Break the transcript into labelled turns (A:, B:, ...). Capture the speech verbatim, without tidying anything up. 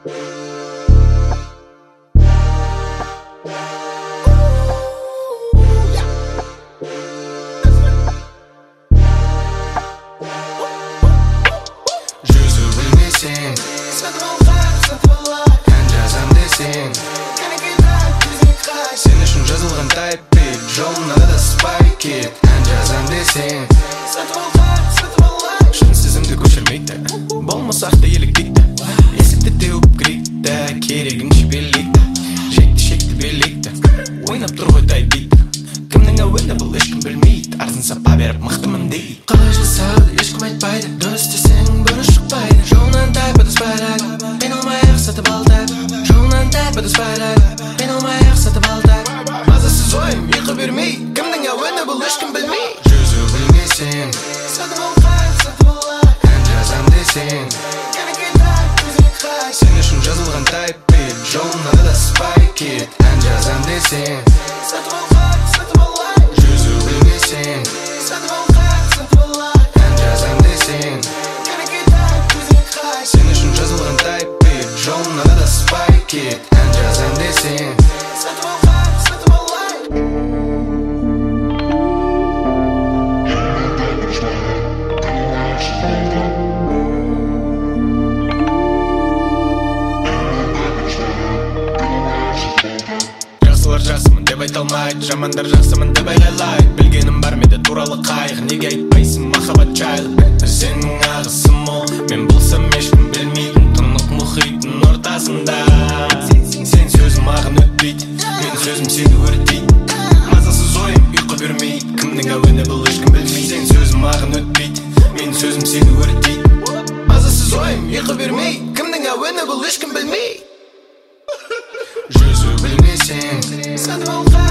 A: Жүзу білмесең
B: Сатып алған, сатып алайын.
A: ән жазам десең
B: Кәнекей тап, көзіңе қай.
A: сен үшін жазылған тайп бит жолына да спайк ит ән жазам десең
B: Сатып алған, сатып алайын.
A: шын сезімді көшірмейді болмасақ та еліктейді есікті теуіп кірейді керегінше белейді жекті шекті белейді ойнап тұр ғой тай бит кімнің әуені бұл ешкім білмейді арзан сапа беріп мықтымын дейді қалай жасауды ешкім айтпайды дұрыс десең бұрыс шықпайды жолынан тайып адаспайды мен алмай-ақ сатып алды жолынан тайып адаспайды мен алмай-ақ сатып алды мазасыз ойым ұйқы бермей кімнің әуені бұл ешкім білмей жүзу білмесең
B: Сатып алған, сатып алайын.
A: ән жазам десең
B: Кәнекей тап, көзіңе қай.
A: сен үшін жазылған тайп бит жолына да спайк ит ән жазам десең
B: Сатып алған, сатып алайын.
A: жүзу білмесең
B: Сатып алған, сатып алайын.
A: ән жазам десең
B: Кәнекей тап, көзіңе қай.
A: сен үшін жазылған тайп бит жолына да спайк ит ән жазам десең
B: Сатып алған, сатып алайын.
A: жақсылар жақсымын деп айта алмайды жамандар жақсымын деп айғайлайды білгенім бар менде туралы қайғы неге айтпайсың махаббат жайлы сенің ағысы мол мен болсам ешкім білмейтін тұнық мұхиттың ортасында сен сөзім маған өтпейді менің сөзім сені өртейді мазасыз ойым ұйқы бермейді кімнің әуені бұл ешкім білмейді сен сөзім маған өтпейді менің сөзім сені өртейді мазасыз ойым ұйқы бермейді кімнің әуені бұл ешкім білмейді жүзу білмесең
B: Сатып алған,